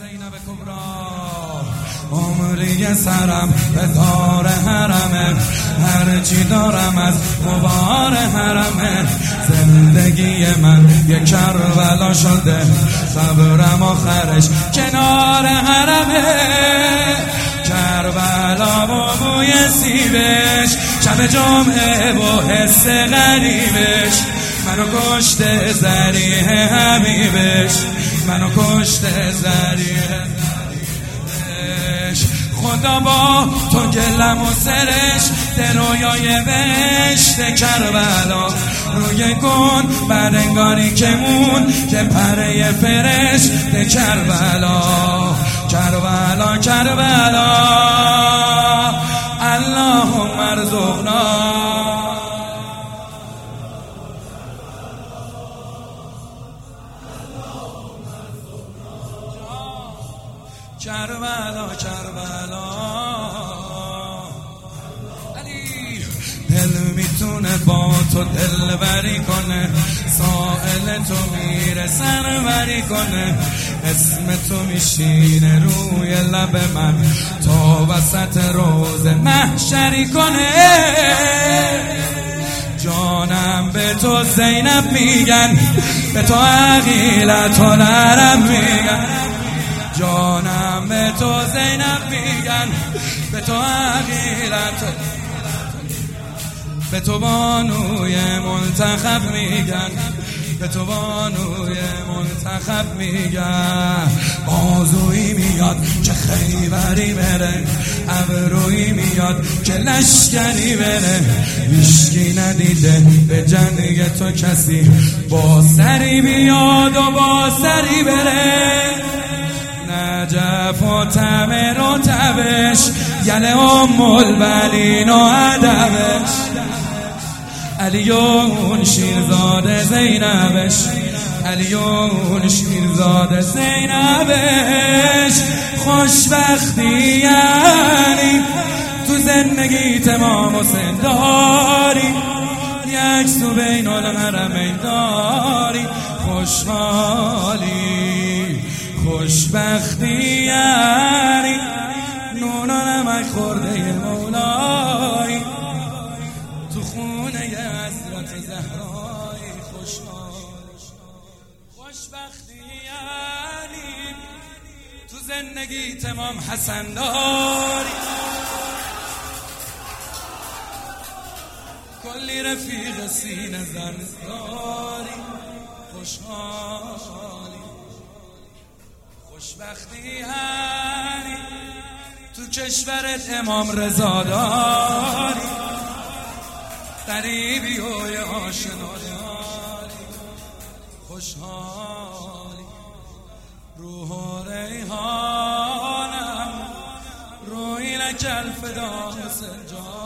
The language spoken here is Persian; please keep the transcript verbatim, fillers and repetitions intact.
زینب کبرا عمری سرم به دار حرمه، هرچی دارم از غبار حرمه. زندگی من یک کربلا شده، صبرم آخرش کنار حرمه. کربلا و بوی سیبش، شب جمعه و حس غریبش، منو کشته ذریح حبیبش، منو کشته ذریح حبیبش. خدا با تو گلم و سرش، درویای بهشت کربلا روی گون برنگاری که مون که پره فرشت کربلا. کربلا کربلا اللهم ارزقنا. کربلا کربلا علی دل میتونه با تو دل بری کنه، سائل تو میره سروری کنه، اسم تو میشینه روی لب من تا وسط روز محشری کنه. جانم به تو زینب میگن، به تو عقیلت و نرم میگن. جانم به تو زینب میگن، به تو عقیلت، به تو بانوی منتخب میگن، به تو بانوی منتخب میگن. بازویی میاد که خیبری بره، ابرویی میاد که لشکری بره. هیچکی ندیده به جنگ تو کسی، با سری بیاد و با سری بره. نجف و تمر و تبش، یعنی ام البنین و ادبش. علی اون شیرزاده زینبش، علی اون شیرزاده زینبش. خوشبختی یعنی تو زندگی تمام حسین داری، یک سو بین الحرمین داری. خوشحالی خوشبختی یعنی نون و نمک خورده مولایی، تو خونه حضرت زهرایی. خوشحال خوشبختی یعنی تو زندگی تمام حسن داری، کلی رفیق سینه زن داری. خوشحالی خوشبختی هری تو کشورت امام رضا داری، غریبی و آشنا داری. خوشحالی روح و ریحانم روی لکل فدا سنجا.